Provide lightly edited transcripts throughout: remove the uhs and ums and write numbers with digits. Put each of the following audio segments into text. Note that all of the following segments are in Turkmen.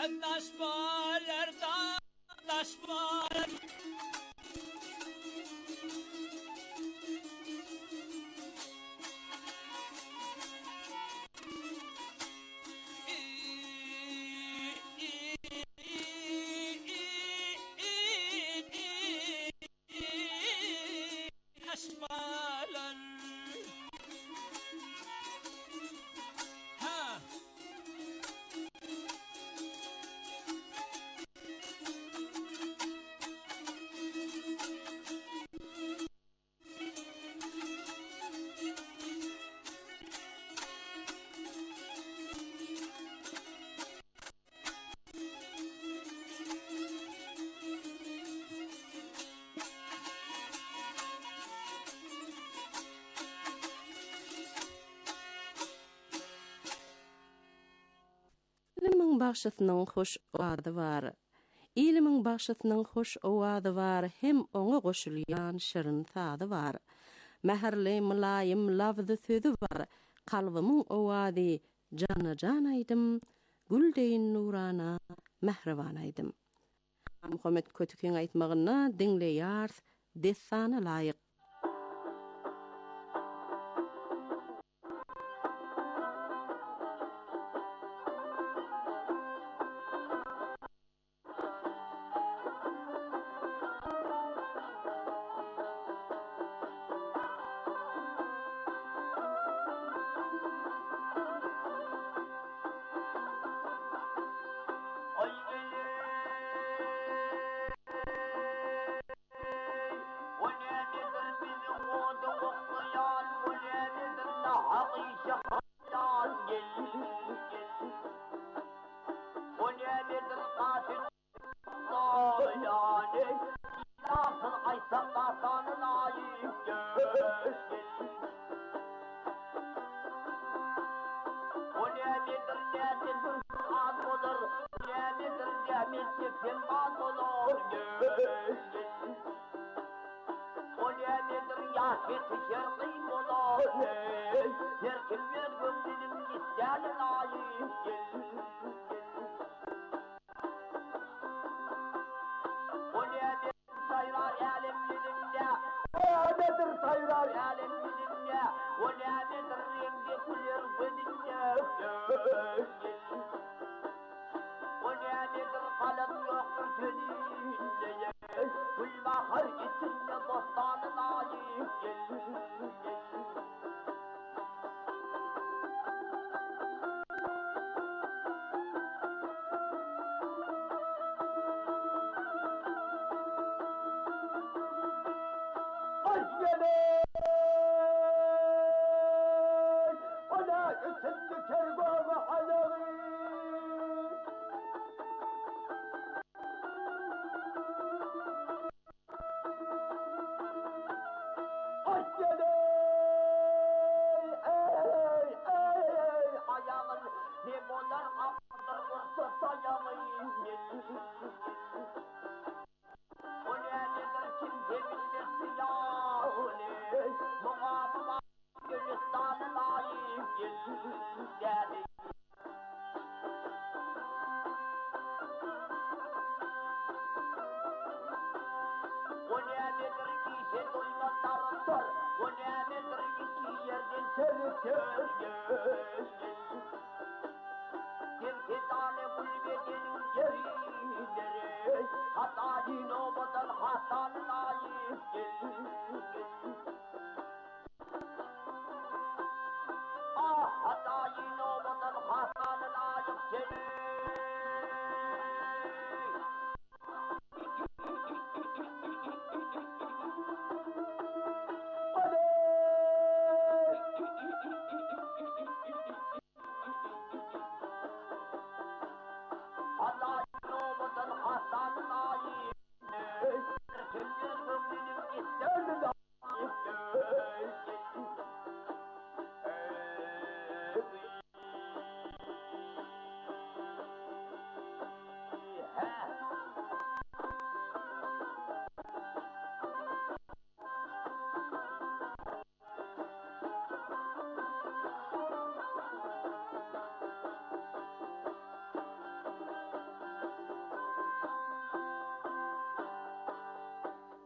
Dağdaşbalar, dağdaşbalar. Daşbalar. Ha. İlimin başysynyň hoş owady bar. İlimin başysynyň hoş owady bar, hem oňa goşulýan şirin sady bar. Mäherli mulayim lafzy sözü bar. Kalbymyň owady jana aýdym, güldeýin nurana mähriban aýdym. Muhammed Kötükiň aýtmagyna dinleýär, destana laýyk.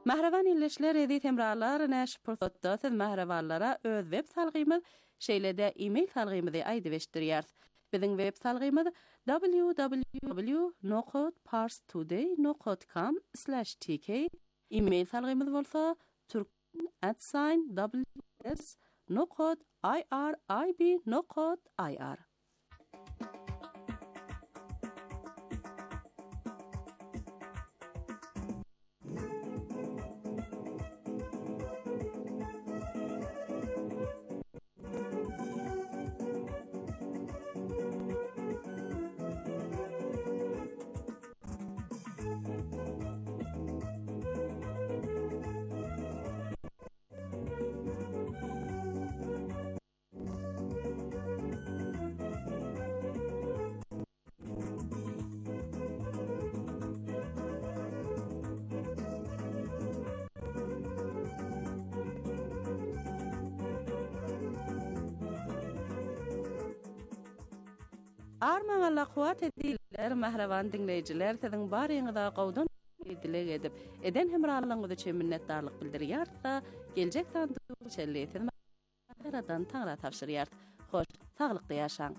Mahravan illeşler edi temrarlar näş pursatda siz mahravanlara öz web salgymyz şeýlede e-mail salgymyzy aýdyp eşdirýär. Biziň web salgymyz www.parstoday.com/tk. E-mail salgymyz bolsa turk@ws.irib.ir. Arman Allah kuwat ediller mahravan dinleyijiler siziň baryňyza gowdan dilek edip eden hemrarlygyňyzy üçin minnetdarlyk bildirýär-da geljek sandygy şelleýetiň Yaradan taňra tapşyrýar. Hoş, saglykly ýaşaň.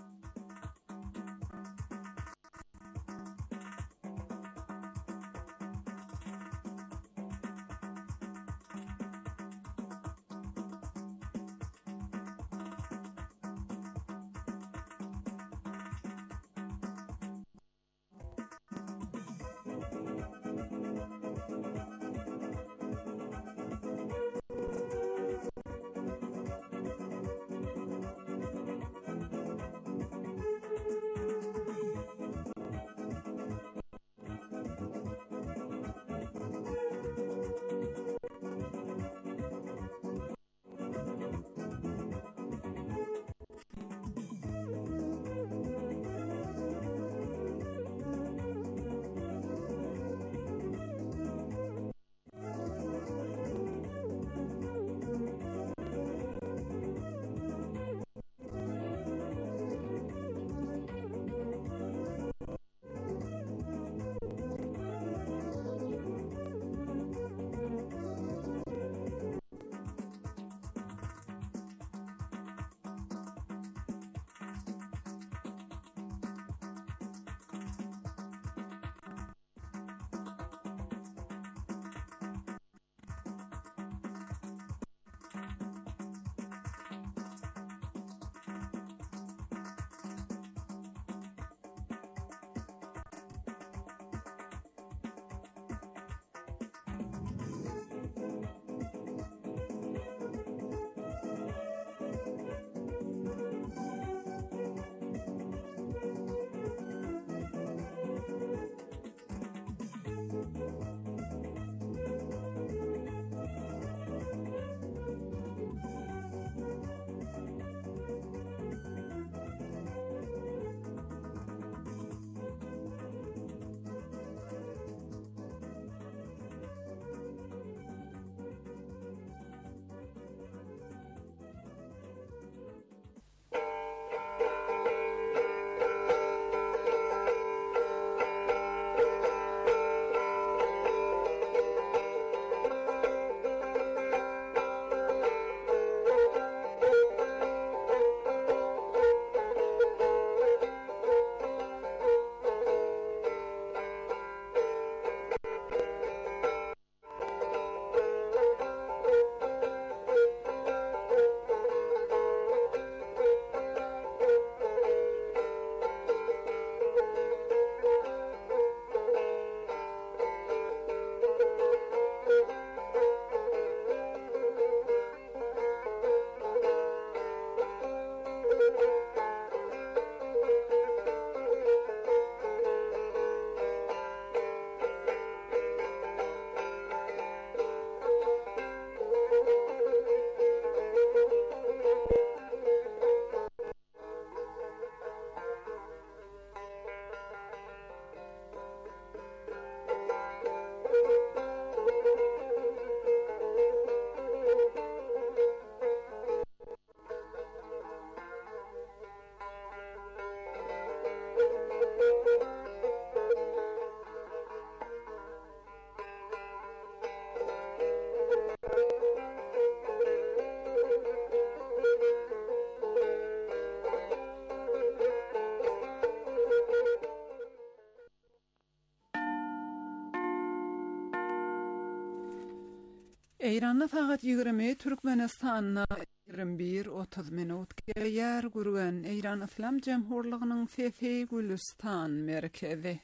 Eýranda faqat 20, Türkmenistanyna 21-30 minut ýer gürgen Eýran Islam Jamhurlygynyň Fefe Gülistan merkezi.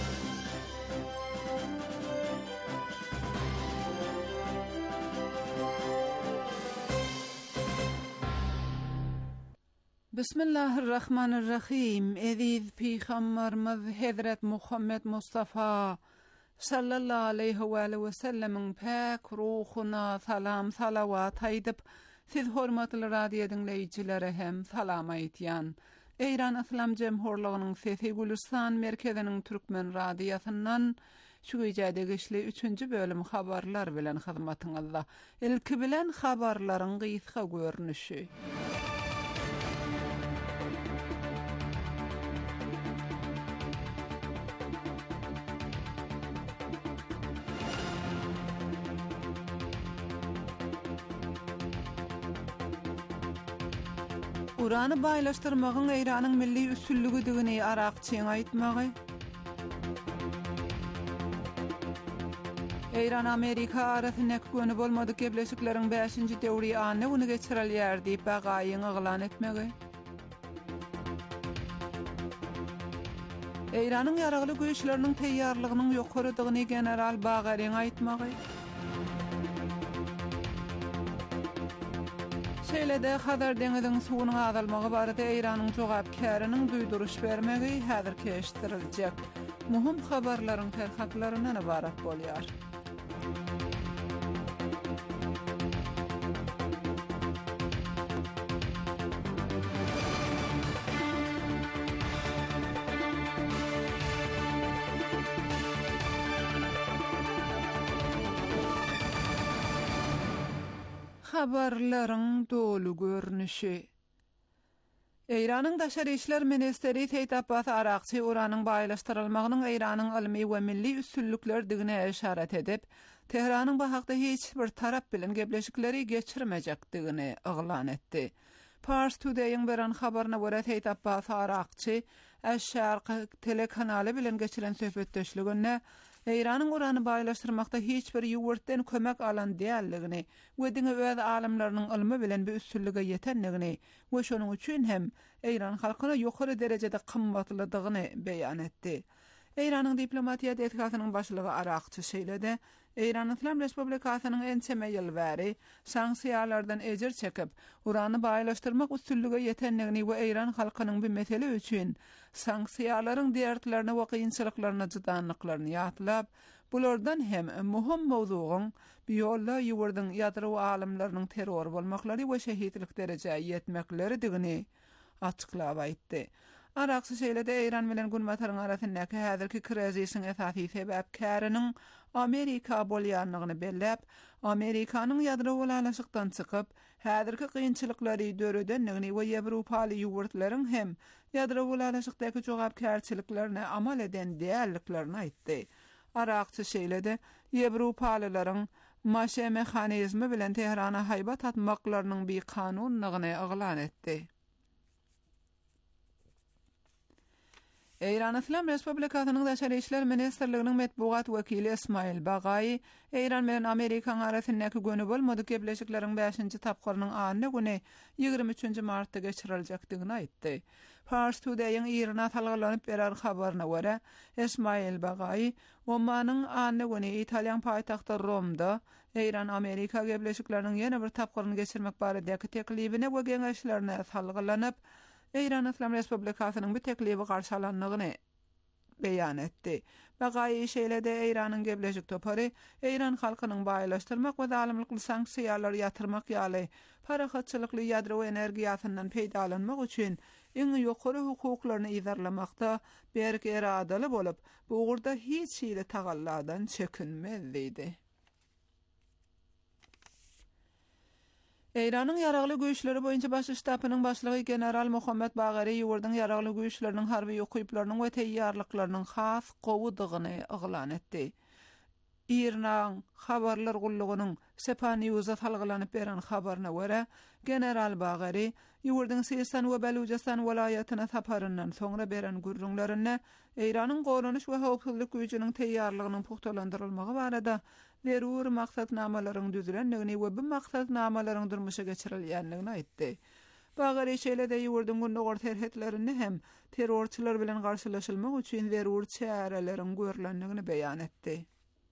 Bismillahirrahmanirrahim. Eziz Peygamberimiz Hazret Muhammed Mustafa sallallahu aleyhi ve sellemin pek ruhuna salam salavat aýdyp, siz hormatly radio dinleýijilere hem salam aýtýan. Eýran Islam Jamhurlygynyň Fefe Gülistan merkeziniň türkmen radiosundan şu gecede geçli 3-nji bölüm habarlar bilen hyzmatyňyzda. Ilki bilen habarlaryň gysga görnüşi. Urany baýlaşdyrmagyň Eýranyň milli üstünlügi digini Arakçyň aýtmagy. Eýran Amerika arasynda köni bolmady gebleşikleriň 5-nji döwri any uny geçirilýär diýip bagaýyň eglan etmegi. Eýranyň ýaragly güýçleriniň teýýarlygynyň ýokarydygyny general Bagaryň aýtmagy. Şeýlede Hazar deňiziň suwunyň azalmagy barada Eýranyň jogapkarynyň duýduruş bermegi häzir keşdiriljek. Muhim habarlaryň terhatlaryndan ibarat bolýar. Habarlaryň dolu görnüşi. Eýranyň Daşary işler ministeri Seyit Abbas Arakçy uranyň baýlaşdyrylmagynyň Eýranyň ilmi we milli üstünlükler digine işaret edip, Tehranyň bu hakda hiç bir tarap bilen gebleşikleri geçirmejekdigini eglan etdi. Pars Today'ın beren habaryna görä Seyit Abbas Arakçy Aş-Şarq telekanaly bilen geçiren söhbetdeşliginde Eýranyň urany baýlaşdyrmakda hiç bir ýurtdan kömek alan diýerligini we diňe öz alimläriniň ilmi bilen bir üstünlüge ýetenligini we şonuň üçin hem Eýran halkyna ýokary derejede kymmatlydygyny beýan etdi. Eýranyň diplomatiýa detkasynyň başlygy Arakçy şeýlede Eýran Islam Respublikasynyň ençeme ýylbäri sanksiýalardan ejir çekip, urany baýlaşdyrmak üstünlüge ýetenligini we Eýran halkynyň bir mesele üçin sanksiýalaryň diýertlerini we kynçylyklaryna jydanlyklaryny ýatlap, bulardan hem muhim mowzugyň biýolla ýurdyň ýadro alimläriniň terror bolmaklary we şehitlik derejäge ýetmekleri digini açyklap aýtdy. Arakçy şeýlede Eýran bilen Günbataryň arasyndaky häzirki krizisin esasy sebäpkärining Amerika bolýanlygyny belläp, Amerikanyň ýadro golalaşykdan çykyp, häzirki kynçylyklary döredenligini we Ýewropaly ýurtlaryň hem ýadro golalaşykdaky jogapkärçiliklerine amal eden diýerliklerini aýtdy. Arakçy şeýlede Ýewropalylaryň maşe mexanizmi bilen Tehrana haýbat atmaklarynyň bir kanunlygyny eglan etdi. Eýran Islam Respublikasynyň Daşary işler ministrliginiň medbugat wekili Ismail Bagaý Eýran bilen Amerika arasyndaky göni bolmady gebleşikleriň 5-nji tapgyrynyň anyny güni 23-nji martda geçiriljakdygyny aýtdy. Pars Today'ın Eýrana talgalanyp beren habaryna görä, Ismail Bagaý Omanyň anyny güni Italiýan paýtagty Romda Eýran Amerika gebleşikleriniň ýene bir tapgyryny geçirmek baradaky teklibine we geňeşlerine talgalanyp Eýran Islam Respublikasynyň bir teklibi garşalanlygyny beýan etdi. Bagaý şeýlede Eýranyň gebleşik topary Eýran halkynyň baýlaşdyrmak we zalimlikli sanksiýalar ýatyrmak ýaly parahatçylykly ýadro energiýasyndan peýdalanmak üçin iň ýokary hukuklaryny izarlamakda berk eradaly bolup, bu ugurda hiç şeýle tagallardan çekinmez diýdi. Eýranyň ýaragly güýçleri boýunça baş ştabynyň başlygy general Muhammed Bagary ýurdyň ýaragly güýçleriniň harby ýokyplarynyň we teýýarlyklarynyň has gowudygyny eglan etdi. Eýranyň habarlar gullugynyň Sepa News'a talgalanyp beren habaryna görä, general Bagary ýurdyň Sistan we Belucistan welaýatyna saparyndan soňra beren gürrüňlerine Eýranyň goranyş we howpsuzlyk güýçiniň teýýarlygynyň puhtalandyrylmagy barada lerur maksatnamalaryň düzülendigini we bu maksatnamalaryň durmuşa geçirilýändigini aýtdy. Bagary şeýle-de ýurdun gündäk terhetlerini hem terrorçylar bilen garşylaşylmak üçin lerur çäreleriň görülendigini beýan etdi.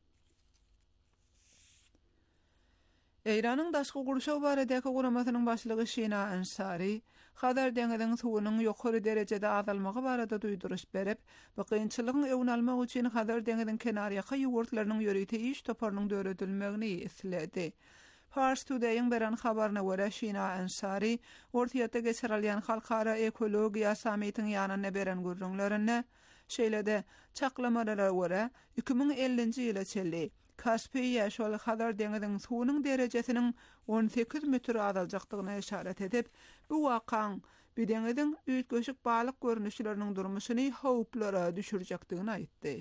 Eýranyň daşky gurşaw baradäki guramasynyň başlygy Şina Ansari, Hadar deňiziň suwunyň ýokary derejede azalmagy barada duýduruş berip, bu kynçylygyň öwüni almak üçin Hadar deňiziň kenaryaky ýurtlarynyň ýörüte iş toparynyň döredilmegini isledi. Fars Today'ın beren habarına göre Şina Ansari, ortaýatda geçirilýän halkara ekologiýa sammitiniň ýanyna beren gürrüňlerine, şeýle-de çaklamalara göre 2050-nji ýyla çelli Kaspiýa şol Hadar deňiziň suwunyň derejesiniň 18 metr azaljakdygyna işaret edip, bu wakaň bir deňiziň üýtgeşik balyk görnüşleriniň durmuşyny howplara düşürjekdigini aýtdy.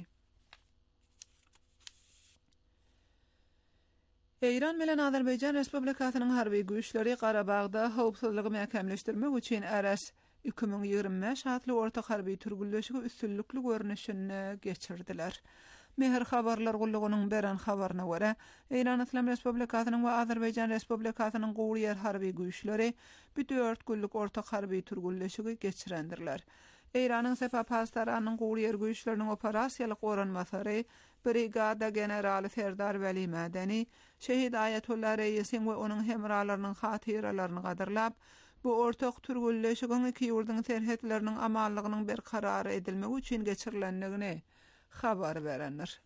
Eýran bilen Azerbaýjan Respublikasynyň harby güýçleri Garabagda howpsuzlygy mähkemleşdirmek üçin Aras 2025 adly orta harby türgülleşigi üstünlükli görnüşini geçirdiler. Mehr habarlar gullugynyň beren habaryna görä, Eýran Islam Respublikasynyň we Azerbaýjan Respublikasynyň gowrýar harby güýçleri bir 4 günlük orta harby türgülleşigi geçirendirler. Eýranyň Sepah-Pastaraanyň gowrýar güýçleriniň operasiýalyk oranmasary Brigada Generali Serdar Veli Madeni, Şehit Ayetullah Reýisiň we onuň hemralarynyň hatyralaryny gadyrlap, bu ortak türgülleşigiň iki ýurdun terhetleriniň amanlygynyň berkarar edilmegi üçin geçirilendigini habar berenler.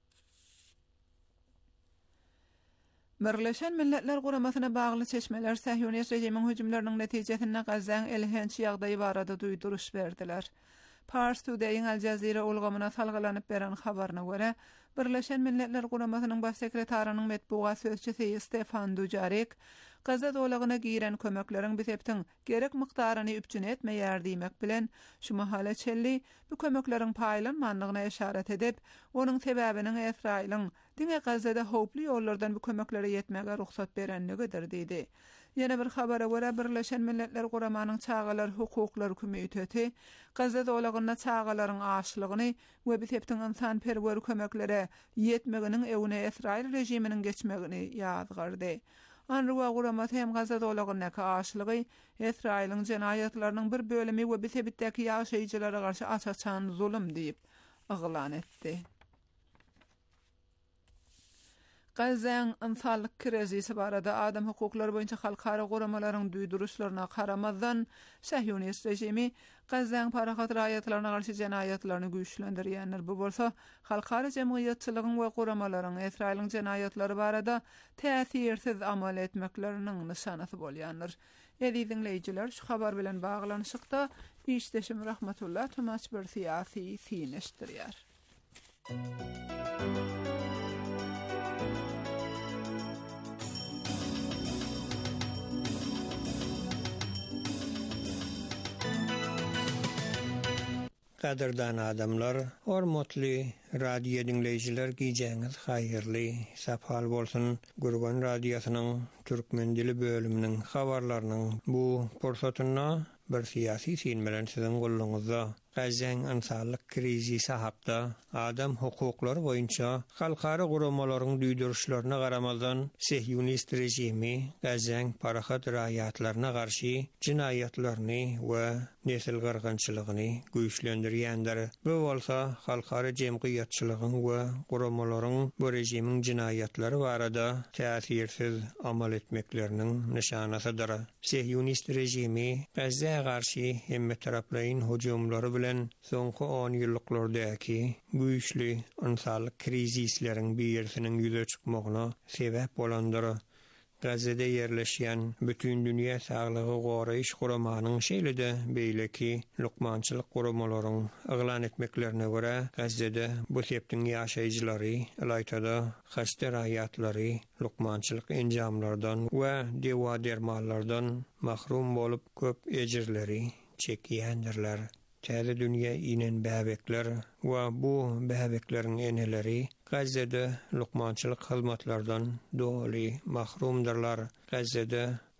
Birleşen Milletler Guramasyna bagly çeşmeler Sahyonist rejimiň hüjümleriniň netijesinde Gazaň elhençi ýagdaýy barada duýduruş berdiler. Pars Today'ın Al Jazeera ulgamyna salgylanyp beren habaryna görä, Birleşen Milletler Guramasynyň baş sekretarinyň medbugat sözçisi Stefan Dujarric, Gaza dolagyna giren kömekleriň biseptiň gerek mykdaryny üpjün etmeýär diýmek bilen şu mahala çelli bu kömekleriň paýlanmanlygyna işaret edip, onuň sebäbiniň Israýlyň diňe Gazada howply ýollardan bu kömeklere ýetmege ruhsat berenligidir diýdi. Ýene bir habara görä Birleşen Milletler Guramanyň çağalar hukuklar komiteti Gaza dolagyna çağalaryň aşlygyny we biseptiň insan perwer kömeklere ýetmeginiň öwüne Israýl rejiminiň geçmegini ýazgardy. Anruwa guramat hem Gaza dolagynyň aşlygy Israýlyň jenayatlarynyň bir bölemi we bisepitdäki ýaşaýjylara garşy açaçan zulüm diýip yglan etdi. Gazaň insanlyk krizisi barada adam hukuklary boýunça halkara guramalaryň duýduruşlaryna karamazdan Sahyonist rejimi Gazaň parahat raýatlaryna garşy jenayatlaryny güýçlendirýänler. Bu bolsa halkara jemgyýetçiligiň we guramalaryň Israýlyň jenayatlary barada täsirsiz amal etmekleriniň nişanasy bolýanlar. Edi dinleýijiler, şu habar bilen baglanyşykda işdeşim Rahmatullah Tomaç bir siyasi sinişdirýär. Kaderdan adamlar, hormatly radio dinleyijiler giýjeňiz haýyrly, sapal bolsun. Gurgan radiosynyň türkmen dili bölüminiň habarlarynyň bu pursatyna bir siyasi sin bilen siziň gulluňyzda Gazaň insanlyk krizisi haqda adam hukuklary boýunça halkara guramalaryň duýduruşlaryna garamazdan Sahyonist rejimi Gazaň parahat raýatlaryna garşy jinayatlaryny we nesil gargançylygyny güýçlendirýändir. Bu bolsa halkara jemgyýetçiligiň we guramalaryň bu rejimiň jinayatlary barada täsirsiz amal etmekleriniň nişanasydyr. Sahyonist rejimi Gazaňa garşy hemme taraplaryň hujumlary bilen soňky 10 ýyllyklardaki güýçli insanlyk krizisleriň birisiniň ýüze çykmagyna sebäp bolandyr. Gazada yerleşýän bütün dünýä saglygy goraýyş guramanyň şeýle-de beýleki lukmançylyk guramalaryň yglan etmeklerine görä Gazada bu septiň ýaşaýjylary ýaýtada hasta raýatlary lukmançylyk enjamlardan we dewa dermanlardan mahrum bolup köp ejirleri çekýändirler. Täze dünýä inen bäbekler we bu bäbekleriň eneleri Gazada lukmançylyk hyzmatlardan doly mahrumdyrlar. Gazada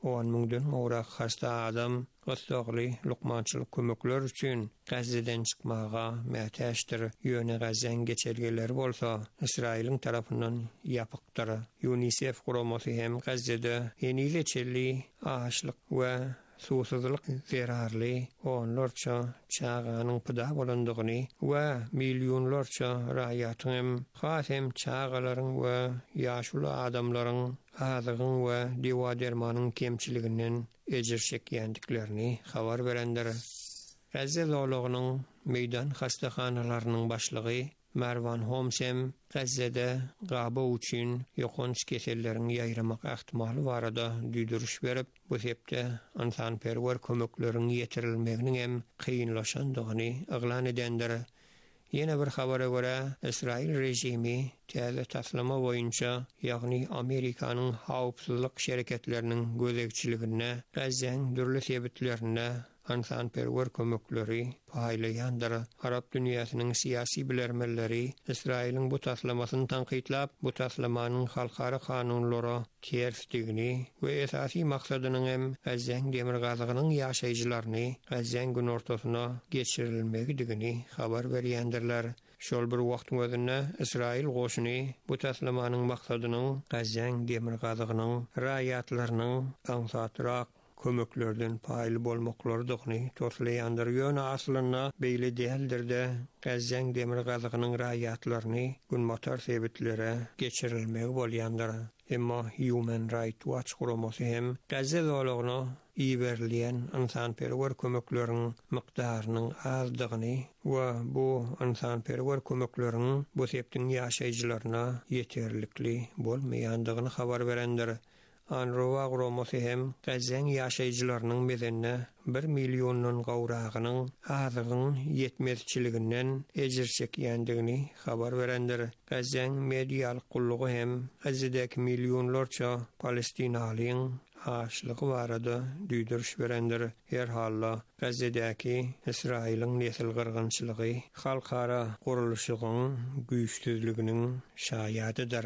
10 miňden ora hasta adam gostogly lukmançylyk kömekler üçin Gazze'den çykmaga mätäşdir. Ýöne Gazzeň geçergeleri bolsa Israýlyň tarapyndan ýapykdyr. UNICEF guramasy hem Gazze'de ýeni geçerli açlyk we susuzlyk zerarly onlarça çağanyň pyda bolandygyny we milyonlarça raýatyň hem çağalaryň we ýaşuly adamlaryň azygyň we diwa dermanyň kemçiliginden ejir çekýändiklerini habar berendir. Gazze zowlagynyň meýdan hastahanalarynyň başlygy Marwan Homsem Gazze'de gaba üçin ýokunç keselleriň ýaýramak ähtimaly barada düýdürüş berip, bu sebäpde insanperwer kömekleriň ýetirilmeginiň hem kynlaşandygyny eglan edendir. Ýene bir habara görä, Israil rejimi täze taslama boýunça, ýagny Amerikanyň hawpsuzlyk şereketleriniň gözegçiligine, Gazzeň dürli sebitlerine insanperwer kömekleri paýlaýandyr. Arab dünýäsiniň siýasy bilermelleri Israýlyň bu taslamasyny tanqidlap, bu taslamanyň halkara kanunlara tersdigini we esasy maksadynyň hem Gazzeň demir gazygynyň ýaşaýjylaryny Gazzeň gün ortasyna geçirilmegidigini habar berýändirler. Şol bir wagtyň özünde Israil goşuny bu taslamanyň maksadynyň Gazzeň demir gazygynyň raýatlarynyň ansatrak kömeklerden paýly bolmaklarydygyny toslaýandyr. Ýöne aslyna beýle däldir de Gazzeň demir gazygynyň raýatlaryny gün motor sebetlere geçirilmegi bolýandyr. Emma Human Rights Watch guramasy hem Gazze zowlagyna iýerleýän insanperwer kömekleriň mykdarynyň azdygyny we bu insanperwer kömekleriň bu sebäpden ýaşaýjylaryna ýeterlikli bolmaýandygyny habar berendir. Anrowa guramasy hem Gazzeň ýaşaýjylarynyň mezenine 1 milyondan gawragynyň azygyň ýetmezçiliginden ejir çekýändigini habar berendir. Gazzeň mediýalyk gullugy hem Gazze'däki milyonlarça Palestinalyň açlygy barada düýdürüş berendir. Her halla Gazze'däki Israýlyň nesil gyrgynçylygy halkara guruluşynyň güýçsizliginiň şaýadydyr.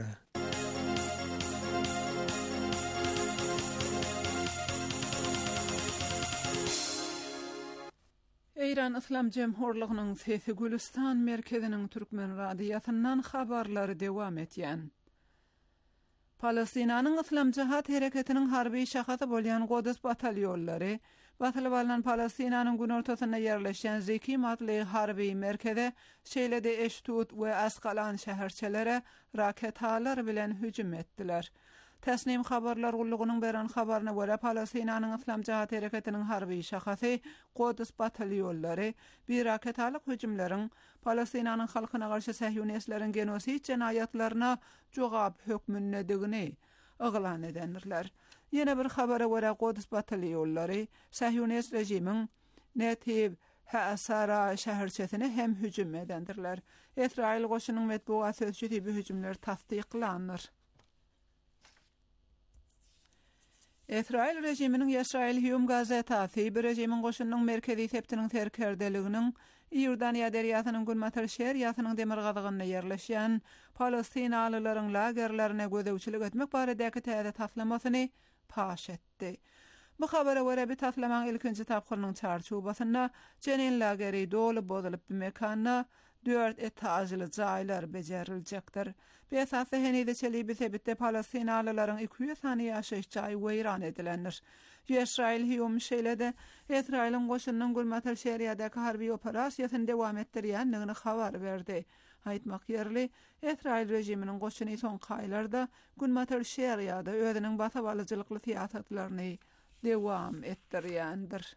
İran İslam Cemhurluğunyň Sesi Gülistan merkeziniň türkmen radiýasyndan habarlary dewam etýän. Palestinanyň İslam Cihat hereketiniň harby şahasy bolýan Godus batalýonlary batyly bolan Palestinanyň gün ortasyna ýerleşen Zeki adly harby merkeze şeýlede Eştut we Asqalan şäherçelere rakethalar bilen hüjüm etdiler. Täsnim habarlar gullugynyň beren habaryna görä Palestinanyň İslam Cihat hereketiniň harby şahasy Godus batalýonlary bir rakethalyk hüjümleriň Palestinanyň halkyna garşy Sähýonistlerin genosid jenaýatlaryna jogap hökmündedigini eglan edendirler. Ýene bir habara görä Godus batalýonlary Sähýonist rejimiň Netib Hasara şäherçesine hem hüjüm edendirler. Israil goşunyň medbuat sözçüdi bu hüjümler tasdiklanýar. Israil rejiminiň Yisrail Hum gazetasy bir rejimiň goşunyň merkezi septiniň terkerdeliginiň Ýordaniýa deriýasynyň Gulmatar şäherýasynyň demir gazygyna ýerleşýän Palestinalylaryň lagerlerine gözegçilik etmek baradaky täze taslamasyny paş etdi. Bu habara görä bir taslamaň ilkinji tapgyrynyň çarçubasyna Jenin lageri dolu bozulyp bir mekana 4 etaýly jaýlar beceriljekdir. Bu esasy henide çeli bir sebäpde Palestinalylaryň 200 sany ýaşaýyş jaýy weýran edilendir. Yisrail Hum şeýlede Israýlyň goşunynyň Gulmatar şäherýasyny harby operasiýasyny dewam etdirýändigini habar berdi. Aýtmak ýerli, Israil rejiminiň goşuny son gaýlarda Gulmatar şäherýasynda özüniň basabalyjylykly siýasatlaryny dewam etdirýändir.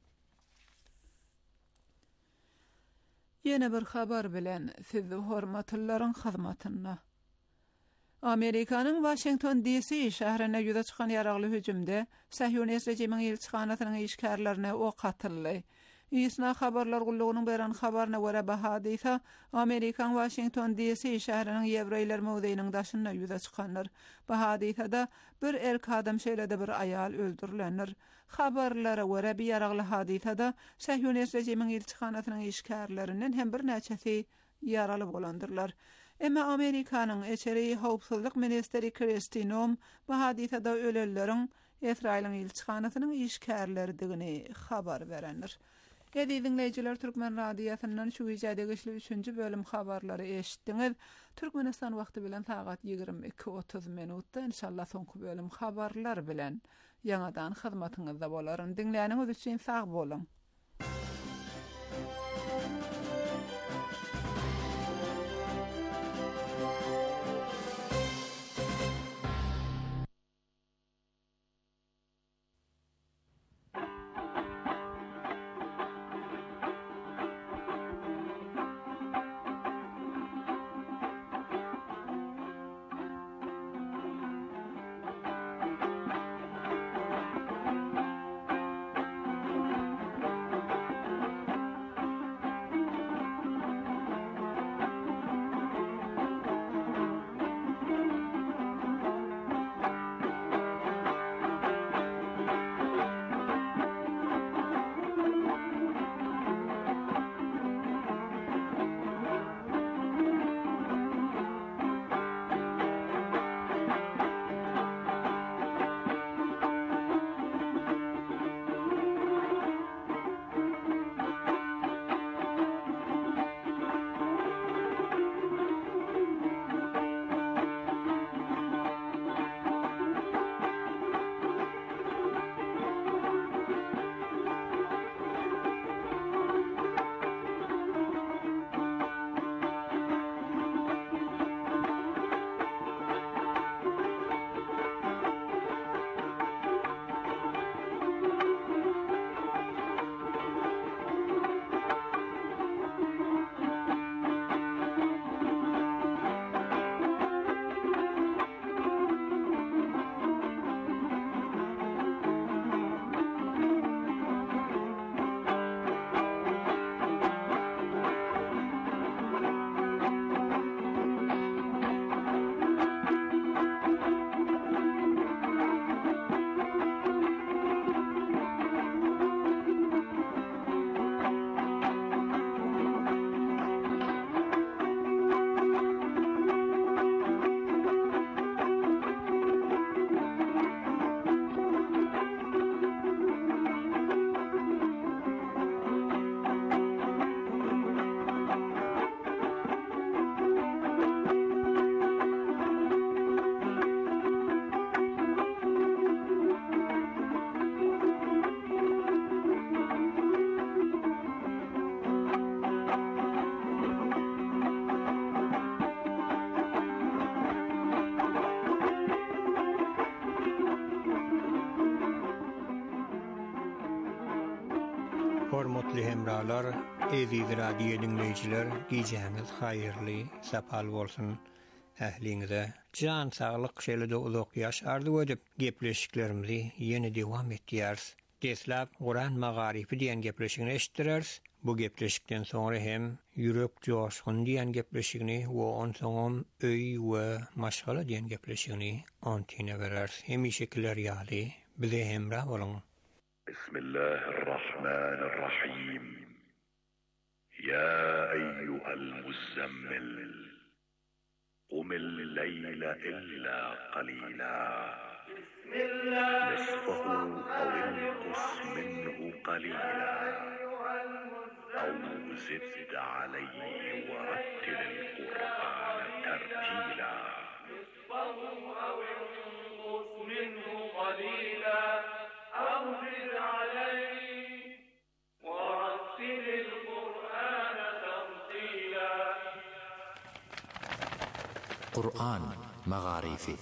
Ýene bir habar bilen sizi hormatlylaryň hyzmatyna. Amerikanyň Washington DC şäherine ýüze çykan ýaragly hüjümde Sähýonist rejimiň elçixanasynyň işgärlerine ok atyldy. Isna habarlar gullugynyň beren habaryna görä bu hadisa Amerikan Washington DC şäheriniň Ýewreýler mowzeýiniň daşyna ýüze çykanlar. Bu hadisada bir erk adam şeýlede bir aýal öldürilendir. Habarlara görä bir ýaragly hadisada Sähýonist rejimiň elçixanasynyň işgärlerinden hem bir näçesi ýaraly bolandyrlar. Emma Amerikanyň Eçeri Howpsuzlyk ministeri Kristi Noem bu hadisada öleleriň Esrail'in ilçhanasynyň işgärlerdigini habar berenler. Edi dinleyijiler, Türkmen radiosynyň şu ýerde geçli 3-nji bölüm habarlary eşitdiňiz. Türkmenistan wagty bilen saat 22:30 minutda inşallah soňky bölüm habarlar bilen ýanadan hyzmatyňyzda bolaryn. Dinleýäniňiz üçin sag bolun. Hormatly hemralar, eziz radio dinleyijiler, giýjäňiz haýyrly, sapal bolsun. Ähliňize jan saglyk şeýle-de uzak ýaş arzu edip gepleşiklerimizi ýene dewam etdirýäris. Deslap Guran Magarifi diýen gepleşigini eşitdirýäris. Bu gepleşikden soňra hem ýürek joşgun diýen gepleşigini we on soňam öý we maşgala diýen gepleşigini antine berýäris. Hem şekiller ýaly bize hemra bolun. بسم الله الرحمن الرحيم يا أيها المزمل قم الليل إلا قليلا نصفه أو انقص منه قليلا أو زد عليه ورتل القرآن ترتيلا نصفه أو انقص منه قليلا أو زد عليه ورتل القرآن ترتيلا. قرآن مغاريفي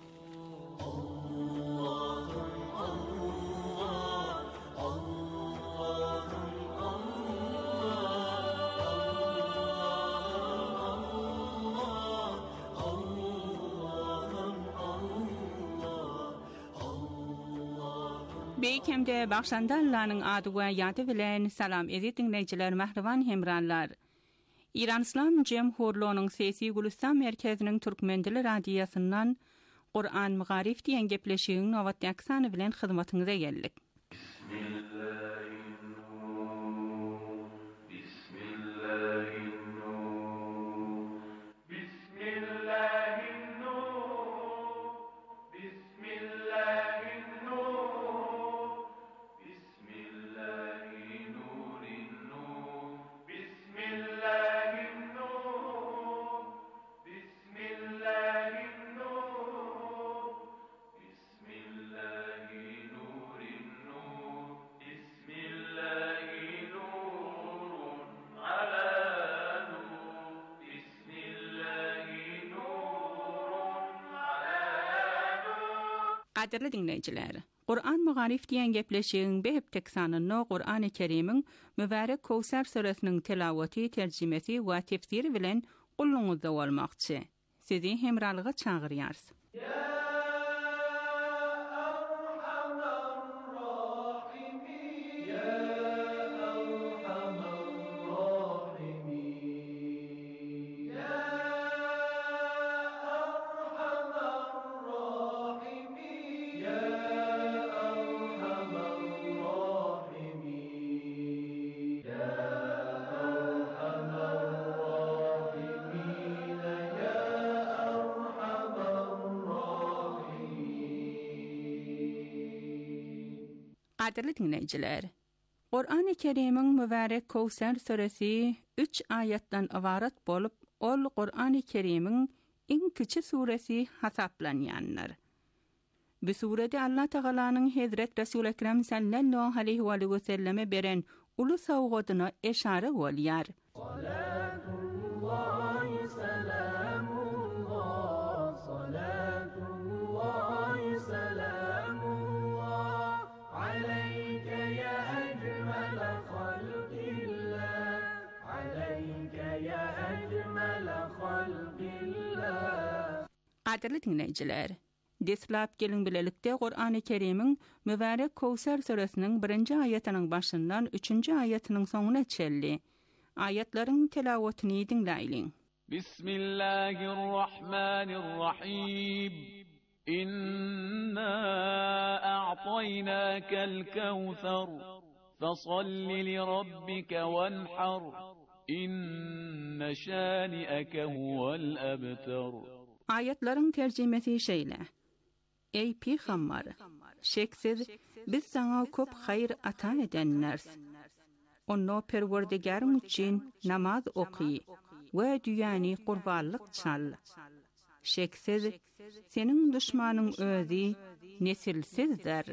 Beýkemde Bagşandalylaryň ady we ýady bilen salam edip dinleýijiler, mähriban hemranlar. İran İslam Jemhurluğunyň Sesi Gulistan merkeziniň Türkmen dili radiosynyň Qur'an Magarif diýen gepleşiginiň nowatda aksany bilen hyzmatyňyza geldik. Bismillahirrahmanirrahim. Qadirli dinleyiciler, Qur'an Magarif diýen gepleşigiň behep teksanyny Qur'an-ı Kerim'iň mübarek Kowsar suresiniň tilawaty, terjimesi we tefsiri bilen gulluňyzda bolmakçy. Sizi hemralyga çagyrýarys. Qadirli dinleyiciler, Qur'an-ı Kerim'iň mübarek Kowsar suresi 3 ayatdan ibaret bolup, ol Qur'an-ı Kerim'iň iň kiçi suresi hasaplanýanlar. Bu surede Allah Taalanyň Hazret Resul Ekrem sallallahu aleyhi ve selleme beren ulu sowgadyna eşare bolýar. Qadirli dinleyiciler, deslap gelin bilelikde Qur'an-ı Kerim'iň mübarek Kowsar suresiniň 1-nji aýatynyň başyndan 3-nji aýatynyň soňuna çelli. Aýatlaryň tilawatyny dinläýin. Bismillahirrahmanirrahim. İnna a'taynakal kawthar. Fasalli li rabbika wanhar. İnne şani'aka huvel abtar. Ayatlaryň terjimesi şeýle. Ey Peygamber, şeksiz biz saňa köp haýr ata edenlers. Onu Perwerdigarym üçin namaz oky we düýäni gurbanlyk çal. Şeksiz seniň düşmanyň özi nesilsizdir.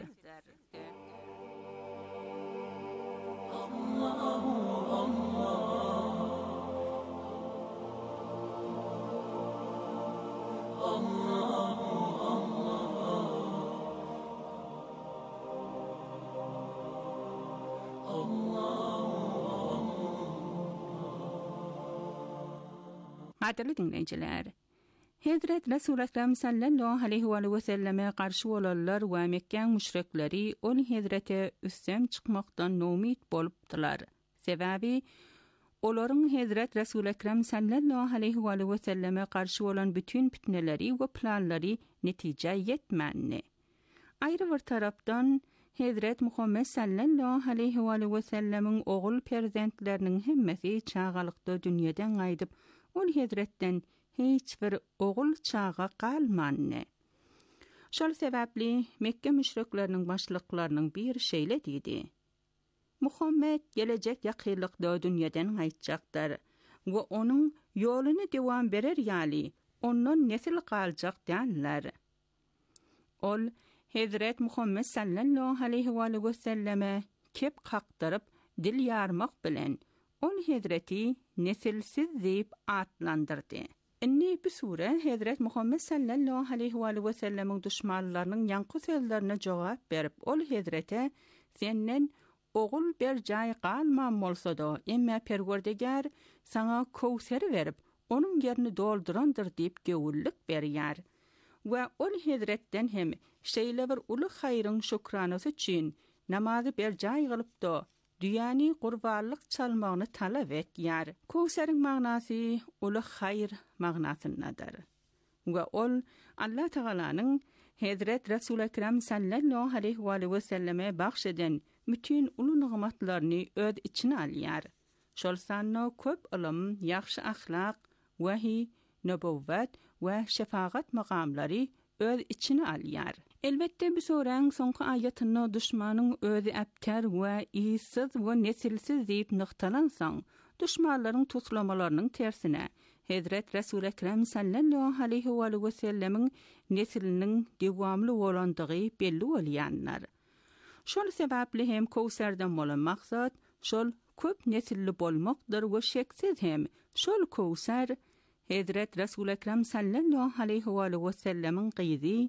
Qadirli dinleyiciler, Hazret Resul Ekrem sallallahu aleyhi ve selleme karşı olanlar ve Mekke müşrikleri ol Hazrete üssem çıkmaktan nomit bolupdylar. Sebebi, olaryň Hazret Resul Ekrem sallallahu aleyhi ve selleme karşı olan bütün fitneleri ve planları netije yetmänni. Ayrı bir tarapdan, Hazret Muhammed sallallahu aleyhi ve sellemiň ogul perzentleriniň hemmesi çağalykda dünýeden gaýdyp, ol Hazretden hiç bir ogul çağa galmanny. Şol sebäpli Mekke müşrikleriniň başlyklarynyň bir şeýle diýdi. Muhammed gelecek yakınlıkta dünyadan gaýtjaklar we onuň ýoluny dewam berer ýaly, ondan nesil galjak dänler. Ol Hazret Muhammed sallallahu aleyhi ve selleme kep kakdyryp dil ýarmak bilen ol Hazreti nesilsiz diýip atlandyrdy. Inni bu sure Hazret Muhammed sallallahu aleyhi ve sellemiň düşmanlarynyň ýanky sözlerine jogap berip ol Hazrete senden ogul bir jaý galman bolsa-da, emma Perwerdigar saňa Kowsar berip, onuň ýerini doldurandyr diýip gowullyk berýär. We ol Hazretden hem şeýle bir uly haýryň şükranasy üçin namazy bir jaý gylyp-da düýäni gurbanlyk çalmagyny talap etýär. Kowsaryň magnasy uly haýr magnasyndadyr. We ol Allah Taalanyň Hazret Resul Ekrem sallallahu aleyhi ve selleme bagşeden bütün ulu nymatlaryny öz içine alýar. Şol sanna köp ilim, ýaxşy ahlak, wahy, nübüwwet we şefagat makamlary öz içine alýar. Elbette bu soraň soňky aýatyny düşmanyň özi äpter we ýysyz we nesilsiz diýip nyktalansaň, düşmanlaryň tutulmalarynyň tersine Hazret Resul Ekrem sallallahu aleyhi ve sellemiň nesliniň dewamly bolandygy belli bolýanlar. Şol sebäpli hem Kowsardan bolan maksat şol köp nesilli bolmakdyr we şeksiz hem şol Kowsar Hazret Resul Ekrem sallallahu aleyhi ve sellemiň gyzy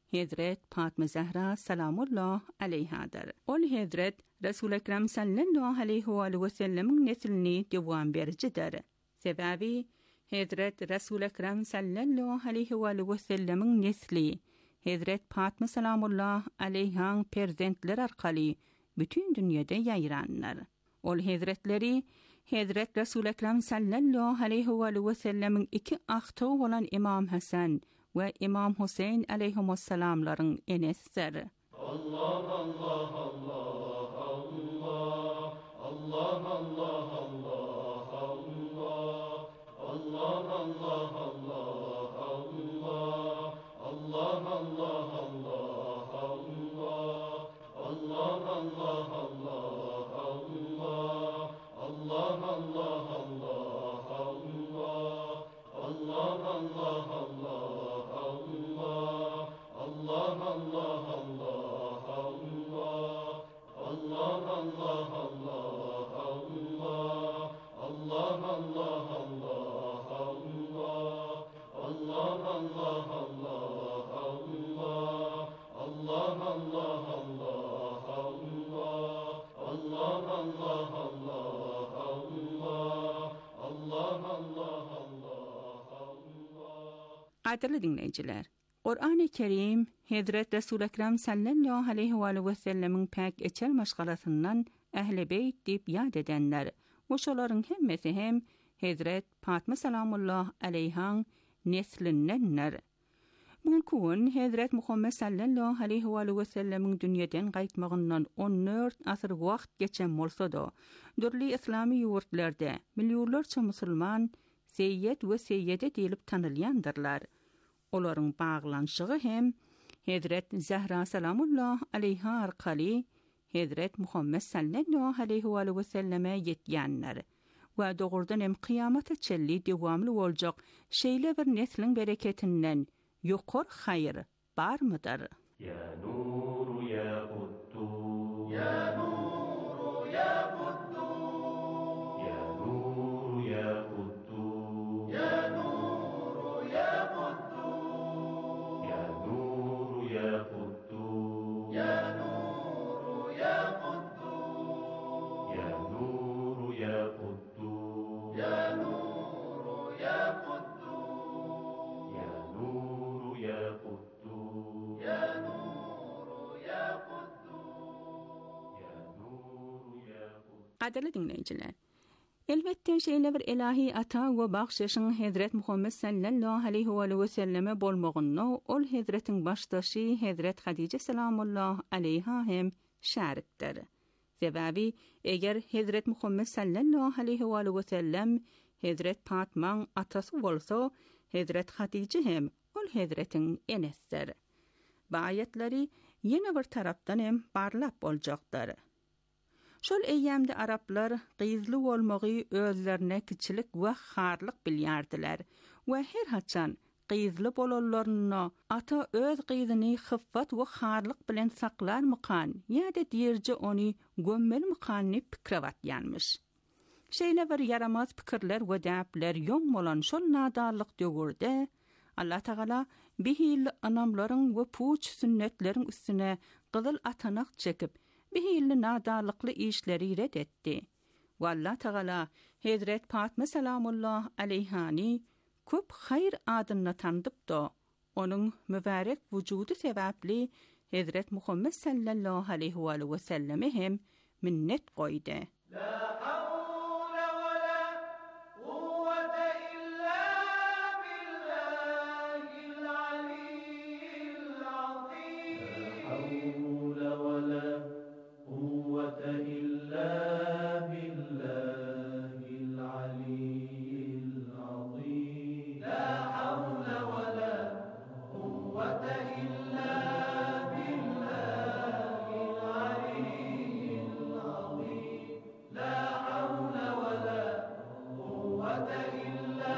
Hazret Fatma Zahra salamullah aleyhadır. Ol Hazret Resul Ekrem sallallahu aleyhi ve sellemin neslini devam bericidir. Sebebi Hazret Resul Ekrem sallallahu aleyhi ve sellemin nesli Hazret Fatma salamullah aleyhan perzentler arkalı bütün dünyada yayranlar. Ol hazretleri Hazret Resul Ekrem sallallahu aleyhi ve sellemin iki ahtu olan İmam Hasan ve İmam Hüseyin aleyhisselamların enesleri. Allah Allah Allah Allah Allah Allah Allah Allah Allah Allah Allah Qadirli dinleyiciler, Qur'an-ı Kerim Hazret Resul Ekrem sallallahu aleyhi ve sellemin pek eçer maşgalasından Ehl-i Beyt deyip yad edenler, oşoların hemmesi hem Hazret Fatma salamullah aleyhan neslindenler. Bunkun Hazret Muhammed sallallahu aleyhi ve sellemin dünyadan qaytmağından 14 asır vaqt geçen bolsa da, dürli İslami yurtlarda milyonlarca musulman seyyed ve seyyede deyilip tanılyandırlar. Oların bağlanşığı hem Hazret Zahra salamullah aleyha arkalı Hazret Muhammed sallallahu aleyhi ve selleme yetyenler. Ve doğrudan hem kıyamata çelli devamlı olacak şeyle bir neslin bereketinden yokor hayır var mıdır? Ya Nur ya Kuddus Ya Nur ya Kuddus Ya Nur ya Kuddus Ya Nur ya Kuddus Ya Nur ya Kuddus Ya Nur ya Kuddus Ya Nur ya Kuddus Ya Nur ya Kuddus Ya Nur ya Kuddus Ya Nur ya Kuddus Ya Nur ya Kuddus. Qadirli dinleyiciler, elbette şeyle bir ilahi ata ve bağışışın Hazret Muhammed sallallahu aleyhi ve selleme bolmağını ol Hazretin baştaşı Hazret Hadice salamullah aleyha hem şariktir. Sebebi eğer Hazret Muhammed sallallahu aleyhi ve sellem Hazret Fatma'nın atası olsa Hazret Hadice hem ol Hazretin enesdir. Bu ayetleri yine bir taraftan hem barlap olacaktır. Şol eyyamda Araplar qyzly bolmagy özlerine kiçilik we harlyk bilýärdiler we her haçan qyzly bolanlaryna ata öz qyzyny hyffat we harlyk bilen saklarmykan ýa-da diýerje ony gömmelmykan pikirewatýarmyş. Şeýle bir yaramaz pikirler we däpler ýong bolan şol nadarlyk döwürde Allah Taala bihil anamlaryň we puç sünnetleriň üstüne gyzyl atanak çekip bihilli nadarlıklı işleri reddetti. Ve Allah Teala Hazret Fatma salamullah aleyhani köp hayır adını tanıdıp da onun mübarek vücudu sebepli Hazret Muhammed sallallahu aleyhi ve selleme hem minnet koydu. La havle ve la kuvvete illa billahil aliyyil azim. La havle ve la kuvvete illa billahil aliyyil azim. La havle ve la kuvvete illa billahil aliyyil azim. La havle ve la kuvvete illa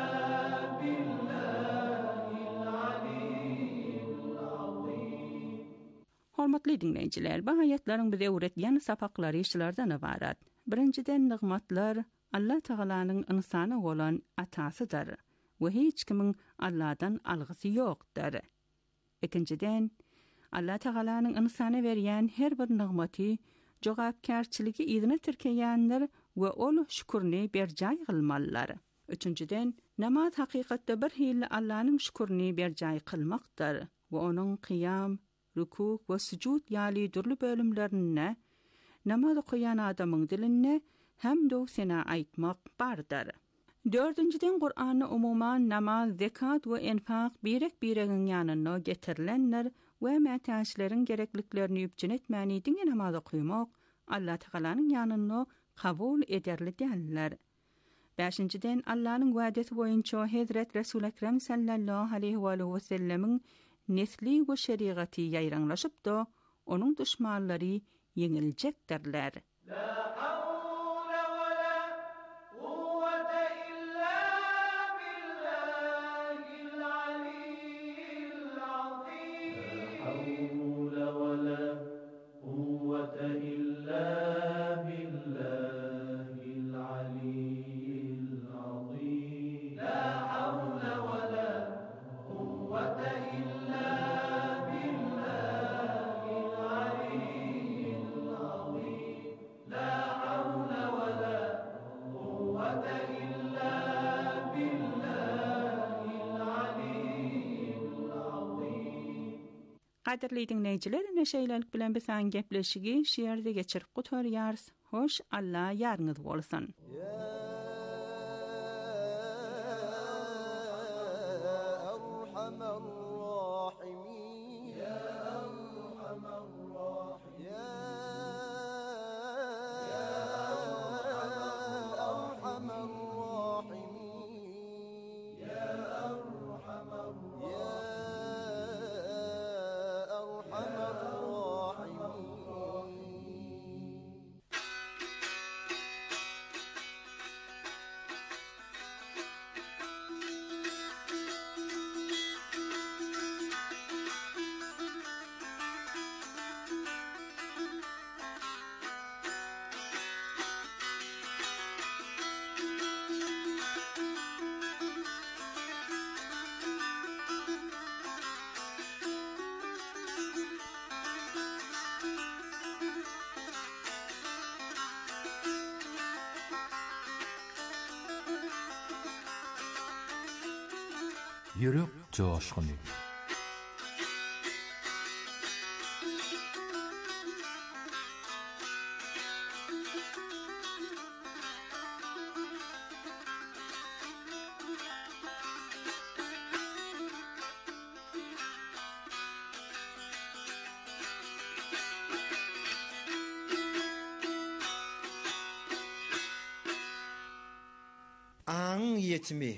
billahil aliyyil azim. Hormatly dinleyijiler, bu ayetlerin bize öğretýän sapaklary işlerden ibarat. Birinciden nigmatlar Allah Taalanyň insana bolan atasydyr we hiç kimin Allah'dan algysy ýokdur. Ikinciden Allah Taala'nın insana berýän her bir nygmaty, jogapkärçiligi ýygyna tirkeýänler we ol şükürni berjay kılmalylar. Üçüncüden, namaz hakykatda bir hille Allah'nın şükürni berjay kılmakdyr we onuň qiyam, rükû we sujud ýaly durly bölümlerine namaz okuyan adamyň diline hamd we sena aýtmak bardyr. Dördüncüden, Kur'an'ı umuman namaz, zekat we enfak birek-biregin ýanyna getirilenler we mätäçlerin gerekliklerini üpjün etmäni diňe namaz okumak Allah Taala'nın ýanyna kabul ederli däller. Beşinciden, Allah'nın wa'deti boýunça Hazret Resul Ekrem sallallahu aleyhi ve sellemin nesli we şeriaty ýaýranlaşyp da onuň düşmanlary ýeňiljekdirler. Qadirli dinleyijiler, neşeýlelik bilen bisan gepleşigi şiýerde geçirip gutarýarys. Hoş, Allah ýarňyz bolsun. Yürek coşkunu. Aň ýetimi.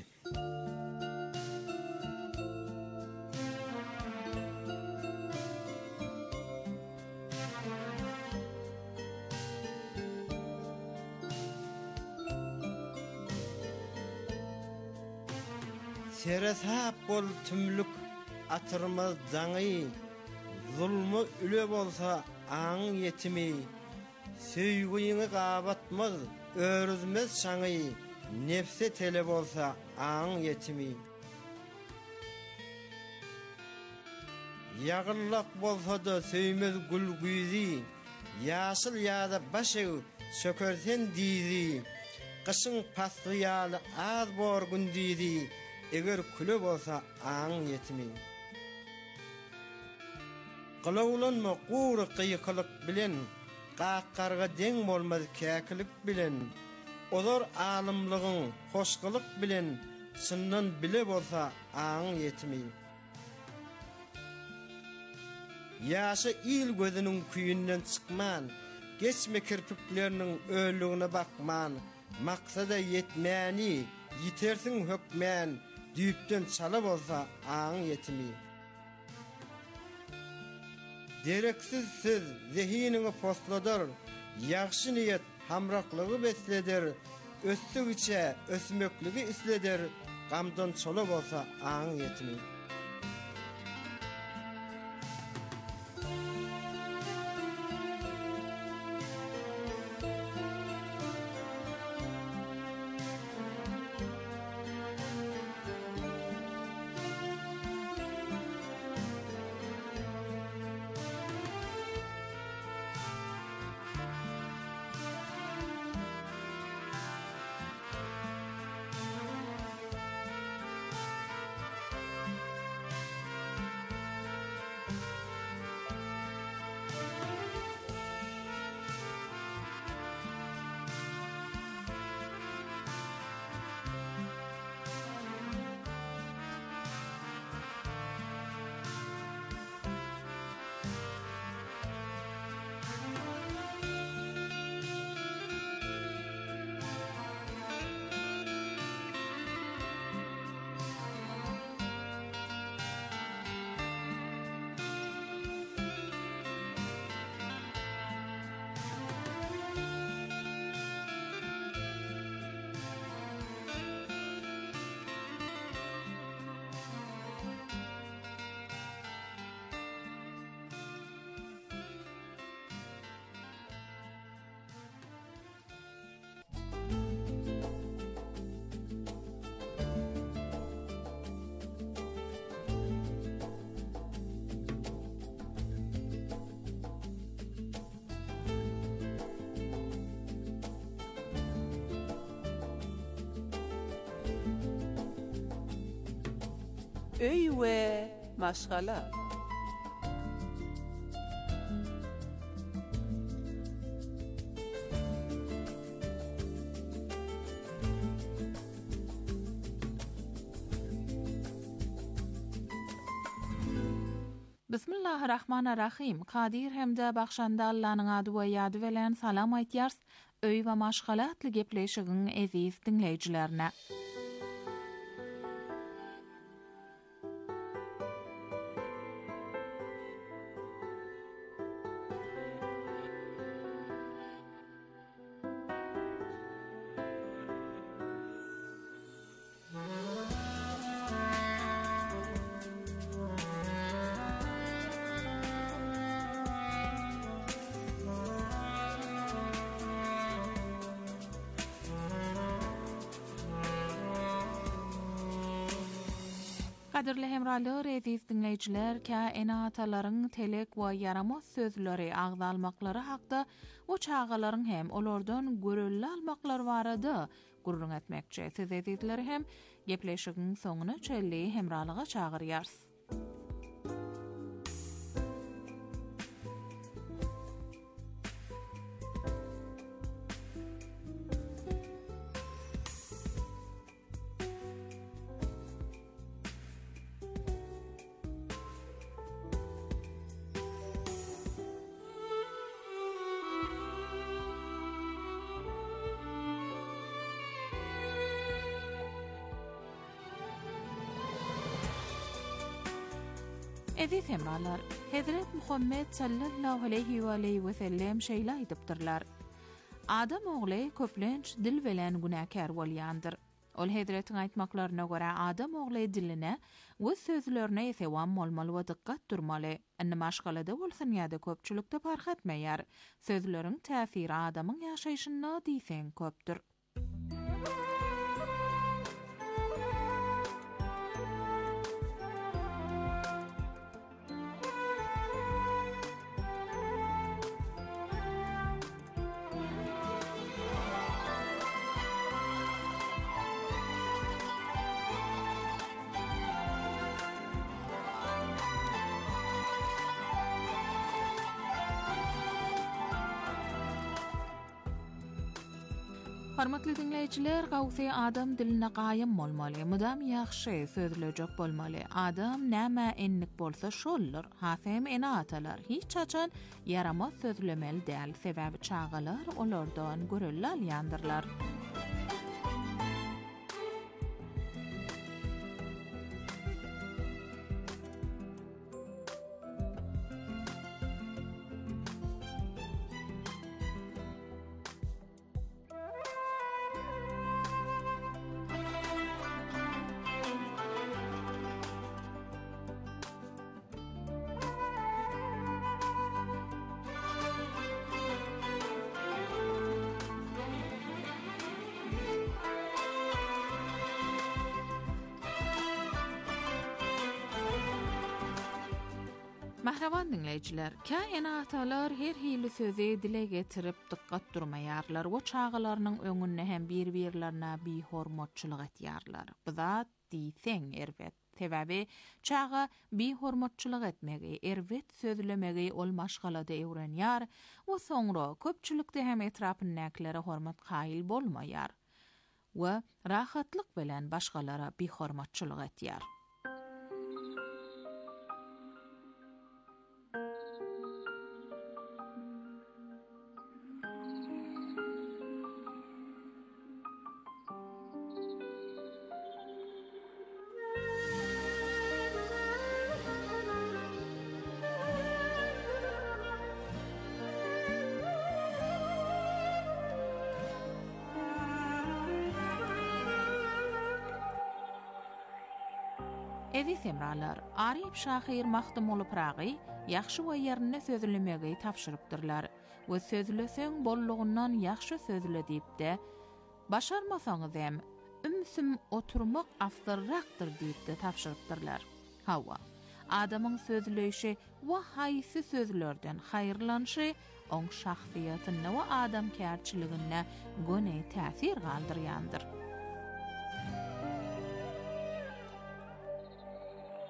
Sereshap bol tümlük atırmaz zaňy, zulmy üle bolsa aň ýetimi, söýgüňi gabatmaz, örüzmez şaňy, nefse tele bolsa aň ýetimi. Ýagyllyk bolsa da söýmez gülgüzi, ýaşyl ýa-da başy sökersen dizi, qışyň pasgyýaly az borgun dizi, eger küle bolsa aň ýetimi. Gylawlanma gury qyýkylyk bilen, qaqarga deň bolmaz käkilik bilen, olar alymlygyň hoşgylyk bilen, sünnan bile bolsa aň ýetimi. Ýaşy il gözüniň küýünden çykman, geçme kirpikleriniň öýlügine bakman, maksada yetmäni, ýitersiň hökmän, düýpden çala bolsa aň ýetimi. Dereksiz söz zehinini postladar, ýagşy niýet hamraklygy besleder, össügiçe ösmekligi isleder, gamdan çala bolsa aň ýetimi. öy we maşgala. Bismillahirrahmanirrahim. Kadir hemde baxşanda Allah'ın adı we ýady bilen salam aýtýars. Öý we maşgalatly gepleşigiň eziz dinleýijilerine. Kadirli hemralar, eziz dinleýijiler, kainatalaryň telek we yaramaz sözleri agdalmaklary hakda o çağalaryň hem olardan görelli almaklary barada gurrun etmekçi. Siz ezizler hem gepleşigiň soňuna çelli hemralyga çağırýars. Eziz hemralar, Hazret Muhammed sallallahu aleyhi ve sellem şeýle aýdypdyrlar. Adam oğly köplenç dil bilen günäkär bolýandyr. Ol Hazretiň aýtmaklaryna görä adam oğly diline we sözlerine ýetewam bolmaly we dikkat durmaly. Anna maşgalada bolsyn ýa-da köpçülikde fark etmeýär. Sözleriň täsiri adamyň ýaşaýyşyna diýsen köpdür. Hormatly dinleýijiler, gawsy adam diline gaýym bolmaly, mudam ýaxşy sözlejek bolmaly. Adam näme enlik bolsa şollar, hasem ene atalar. Hiç çaçan yaramaz sözlemeli däl, sebäbi çağalar olardan görelli alýandyrlar. Mahravan dinleýijiler, kainatalar her hili sözi dile getirip dikkat durmaýarlar. O çağalarynyň öňünde hem bir-birlerine bihormatçylyk etýärler. Bizat diýseň erwet. Sebäbi çağa bihormatçylyk etmegi, erwet sözlemegi ol maşgalada öwrenýär. O soňra köpçülikde hem etrapyndakileri hormat gaýyl bolmaýar. We rahatlyk bilen başgalara bihormatçylyk etýär. Eziz hemralar, Arif Şahir Mahtumulu Pragy ýaxşy we ýerine sözlemegi tapşyrypdyrlar. We sözleseň bollugundan ýaxşy sözle diýipde, başarmasaňyz hem ümsüm oturmak afdyrrakdyr diýipde tapşyrypdyrlar. Hawa, adamyň sözleýişi we haýsy sözlerden haýyrlanşy oň şahsiýatyna we adamkärçiligine göne täsir galdyrýandyr.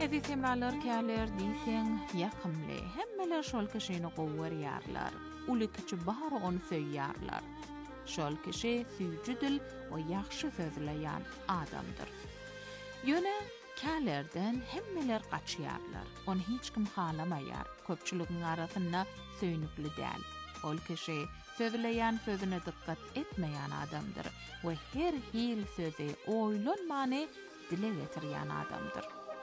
Ezi temralar kâler diýsen ýakymly, hemmeler şol kişini gowwer ýarlar. Uly kiçi bahar onu söýýärler. Şol kişi süýjüdil we ýaxşy sözleýän adamdyr. Ýöne kâlerden hemmeler gaçýarlar. Onu hiç kim halamaýar. Köpçüligiň arasynda söýnükli däl. Ol kişi sözleýän sözüne dikkat etmeýän adamdyr we her hil sözi oýlanmany dile getirýän adamdyr.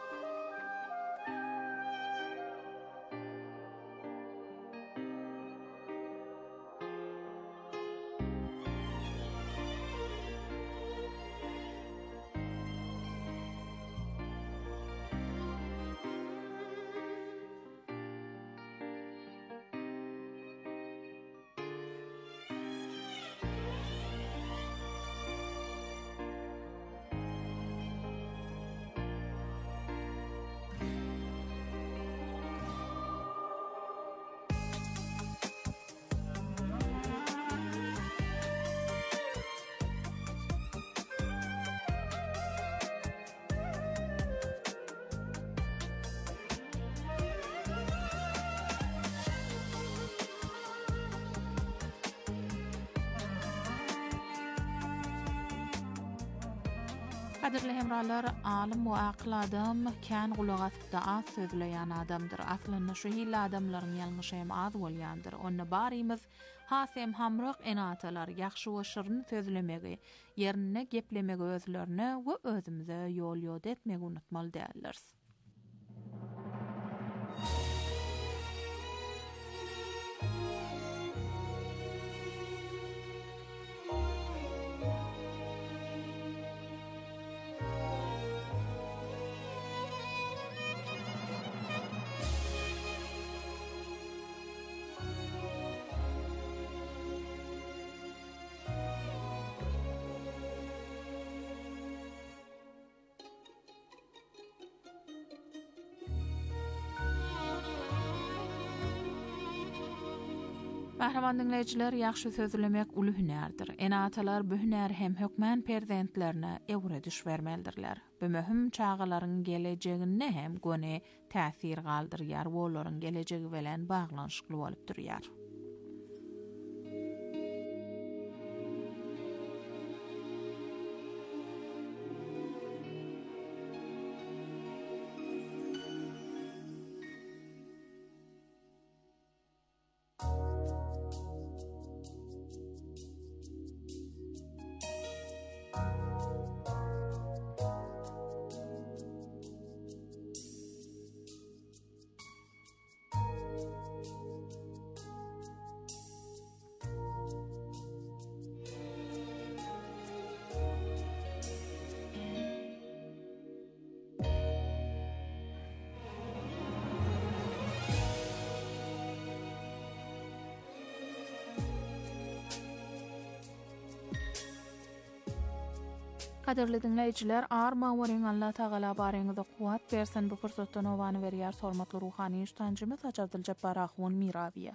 Kadirli hemralar, alim we akıl adam kän gulak asypda az sözleýän adamdyr. Aslynda şu hil adamlaryň ýalňyşym az bolýandyr. Ony barymyz hasem hamrak enatalar ýaxşy we şyryň sözlemegi, ýerine geplemegi özlerine we özümize ýol ýod etmegi unutmaly däldir. Mahraman dinleyijiler, ýaxşy sözlemek uly hünärdir. Enatalar bu hünär hem hökmän perzentlerine ewre düşbermeldirler. Bu möhüm çağalaryň gelejegine hem gone täsir galdyrýar, olaryň gelejegi bilen baglanşykly bolup durýar. Kadirli dinleyijiler, arma weriň Allah Taala bareňizde kuwat bersen bu fursatdan owany berýär hormatly ruhany iştancymyz Abdul Jabbar Ahwon Mirawiýa.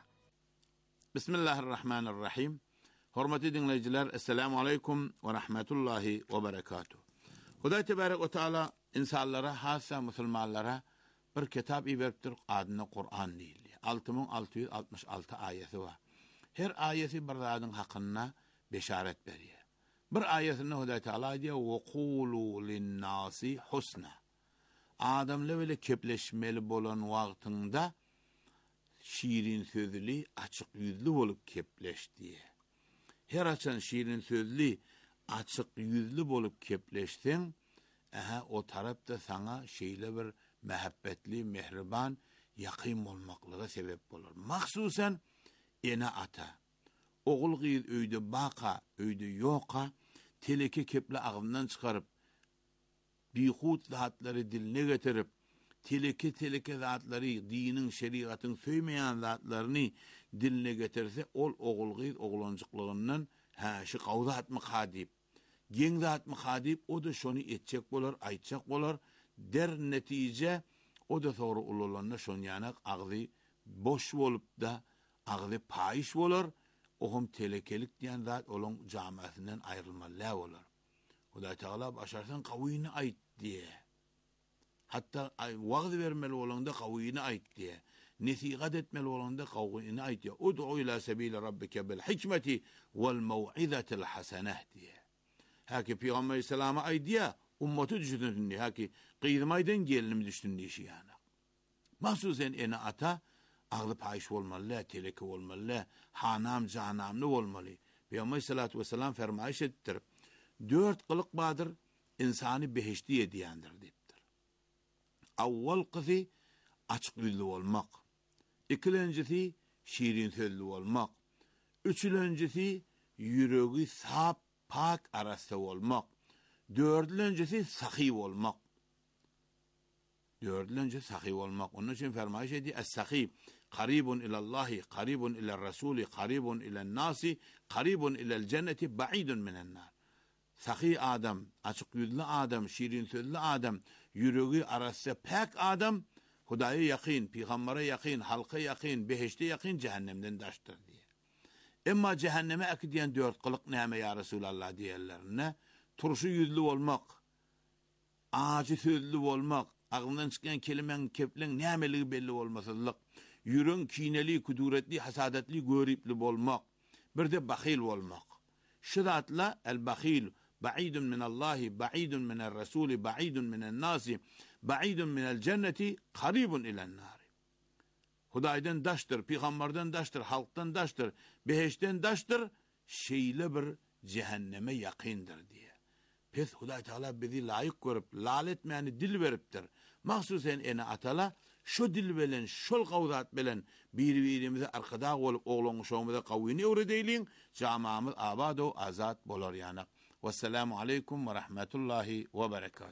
Bismillahirrahmanirrahim. Hormatly dinleyijiler, assalamu aleykum we rahmetullahi we berekatuh. Hudaý tebarek we taala insanlara, hassa musulmanlara bir kitap iberipdir, adyna Qur'an diýilýär. 6666 aýaty bar. Her aýaty bir zadyň hakynda beşaret berýär. Bir ayetinde Hudaý Taala diýär: "Wa qulu lin-nasi husna." Adamla bile kepleşmeli bolan wagtynda şirin sözli, açyk ýüzlü bolup kepleşdi. Her açan şirin sözli, açyk ýüzlü bolup kepleşdiň, o tarapda sana şeýle bir mehabbetli, mehriban, ýakyn bolmaklyga sebep bolar. Mahsusan ene ata, oğul gyz öýde baqa, öýde ýoka, teleke keple ağzından çıkarıp, bihut zatları diline getirip, teleke zatları, dinin, şeriatın söymeyen zatlarını diline getirse, ol oğul gyz oğlancıklığından şu qawda atmak hadip, gen zatmak hadip, o da şonu etçek bolar, aytçak bolar, der netice, o da sonra ululanna şon yanak ağzı boş bolup da, ağzı payiş bolar, ohum telekelik diyen zat olun camiasinden ayrılmalı olar. Hudaý Taala başarsan qawyny ayt diye. Hatta vaaz vermeli olanda kaviyini ait diye. Nesihat etmeli olanda kaviyini ait diye. Ud'u ila sebili rabbike bil hikmeti vel mev'izatil haseneh diye. Haki Peygamber Aleyhisselam'a ait diye ummatı düşündün diye. Haki kıydımaydan gelinim düştün diye işi yani. Mahsusen ene ata ağlı payış olmalı, teleki olmalı, hanam canamlı olmalı. Peygamber Aleyhisselatü Vesselam fermayış ettir. 4 kılık badır insanı behişti diyendir deyiptir. Avval kızı açık yüzlü olmak. İkincisi şirin sözlü olmak. Üçüncüsü yüreği saf pak arası olmak. Dördüncüsü sahih olmak. Dördüncü sahih olmak. Onun için fermayış ediyor. Es-sahih qaribun ilallahi, qaribun ila rasuli, qaribun ila nasi, qaribun ila cenneti, ba'idun minen nar. Sahih adam, açık yüzlü adam, şirin sözlü adam, yüreği arası pak adam, Hudaya yakın, Peygamber'e yakın, halka yakın, behişte yakın, cehennemden daştır diye. Ama cehenneme akidiyen 4 kılık neme ya Resulallah diyerlerine, turşu yüzlü olmak, ağacı sözlü olmak, ağzından çıkan kelimen, keplen nemeliği belli olmasızlık, yürün kineli, kuduretli, hasadetli, göripli olmak, bir de bakhil olmak. Şiratla el-bakhil, ba'idun minallahi, ba'idun minel rasuli, ba'idun minel nasi, ba'idun minel cenneti, qaribun ilen nari. Hudaydan daştır, Peygamberden daştır, halktan daştır, behişten daştır, şeyle bir cehenneme yakındır diye. Pes Huday Teala bizi layık görüp, laletmeyeni dil veriptir. Mahsusen ene atala, şu dil bilen, şol kavzat bilen, birbirimize arkada olup, oğlunu şoğumuza kavini öğredeyliğin, camamız abad o azat bolar yanak. Vesselamu aleykum ve rahmetullahi ve berekatuhu.